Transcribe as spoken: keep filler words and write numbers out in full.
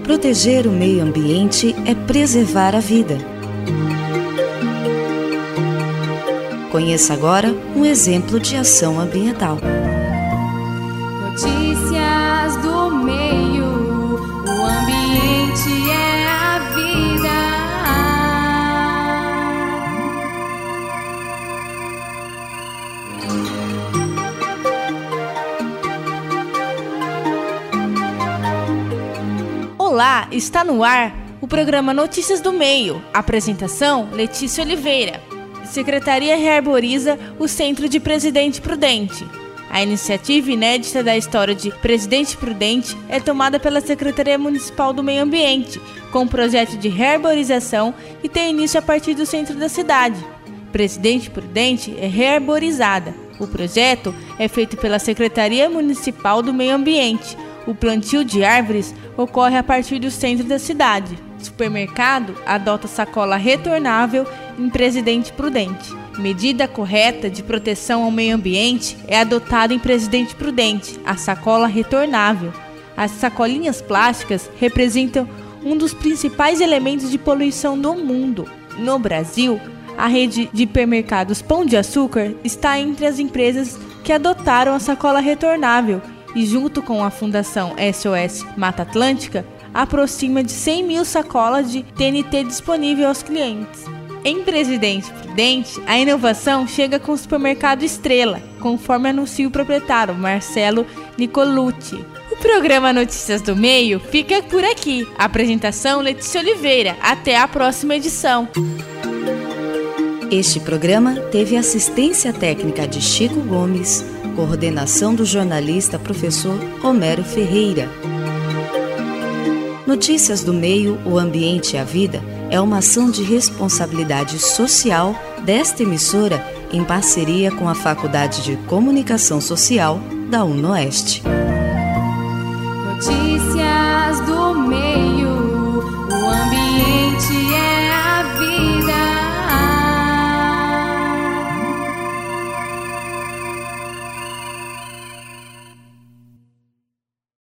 Proteger o meio ambiente é preservar a vida. Conheça agora um exemplo de ação ambiental. Notícias do meio, o ambiente é a vida. Olá, está no ar o programa Notícias do Meio. Apresentação, Letícia Oliveira. Secretaria rearboriza o Centro de Presidente Prudente. A iniciativa inédita da história de Presidente Prudente é tomada pela Secretaria Municipal do Meio Ambiente, com um projeto de rearborização e tem início a partir do centro da cidade. Presidente Prudente é rearborizada. O projeto é feito pela Secretaria Municipal do Meio Ambiente. O plantio de árvores ocorre a partir do centro da cidade. O supermercado adota sacola retornável em Presidente Prudente. Medida correta de proteção ao meio ambiente é adotada em Presidente Prudente, a sacola retornável. As sacolinhas plásticas representam um dos principais elementos de poluição do mundo. No Brasil, a rede de hipermercados Pão de Açúcar está entre as empresas que adotaram a sacola retornável e, junto com a Fundação S O S Mata Atlântica, aproxima de cem mil sacolas de T N T disponível aos clientes. Em Presidente Prudente, a inovação chega com o supermercado Estrela, conforme anuncia o proprietário Marcelo Nicolucci. O programa Notícias do Meio fica por aqui. Apresentação Letícia Oliveira. Até a próxima edição. Este programa teve assistência técnica de Chico Gomes, coordenação do jornalista professor Homero Ferreira. Notícias do Meio, o Ambiente e a Vida é uma ação de responsabilidade social desta emissora em parceria com a Faculdade de Comunicação Social da UNOeste. Notícias do Meio.